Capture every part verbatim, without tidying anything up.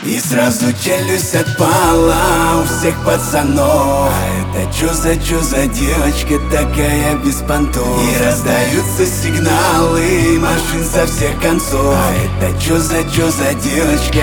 И сразу челюсть отпала у всех пацанов. А это чё за, чё за девочка такая без понтов? И раздаются сигналы машин со всех концов. А это чё за, чё за девочка?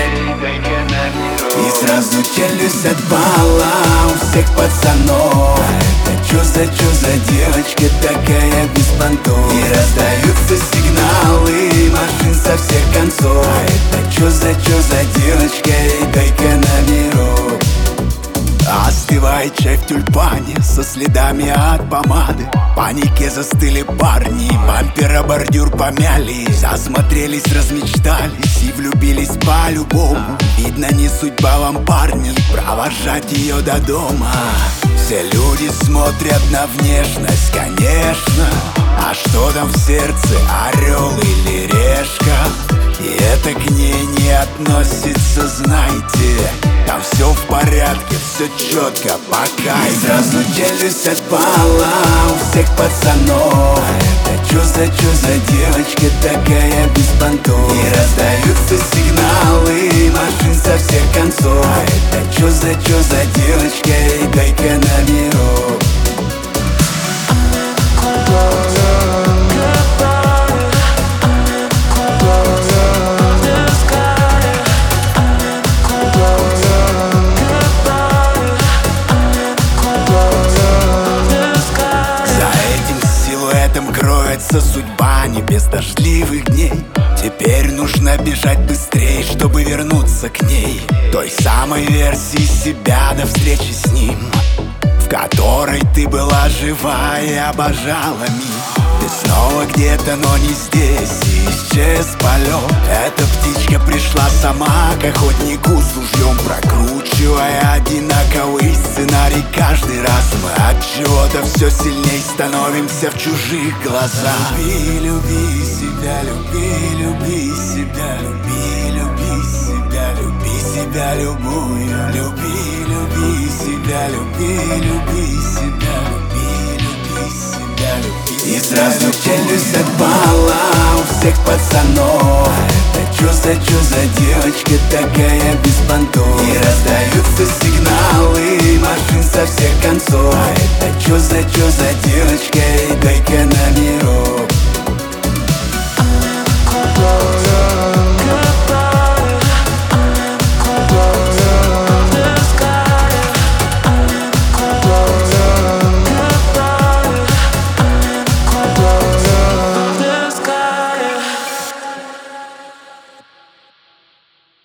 И сразу челюсть отпала у всех пацанов. А это чё за, чё за девочка такая без понтов? И раздаются сигналы машин со всех концов. А это чё за, чё за девочка? Дай-ка номерок. Остывает чай в тюльпане со следами от помады. В панике застыли парни, бампера бордюр помяли. Засмотрелись, размечтались и влюбились по-любому. Видно, не судьба вам, парни, провожать ее до дома. Все люди смотрят на внешность, конечно. А что там в сердце, орел или решка? И это к ней не относится, знаете. Там все в порядке, все четко, по кайфу. И сразу челюсть отпала у всех пацанов. А это чё за, чё за девочка такая без понтов? И раздаются сигналы машин со всех концов. А это чё за, чё за девочка? Эй, дай-ка номерок. Кроется судьба небес дождливых дней. Теперь нужно бежать быстрее, чтобы вернуться к ней, той самой версии себя до встречи с ним, в которой ты была жива и обожала мир. Ты снова где-то, но не здесь, и исчез полет. Эта птичка пришла сама к охотнику с ружьем, прокручивая одинаковый сценарий каждый раз. Мы от чего-то все сильней становимся в чужих глазах. Люби, люби себя, люби, люби себя, люби, люби себя, люби себя любую. Люби, люби себя, люби, люби себя, люби, люби себя, люби. И сразу челюсть отпала у всех пацанов. А это чё за, чё за девочка такая без понтов? И раздаются сигналы машин со всех концов. А это чё за, чё за девочка? Эй, дай-ка номерок.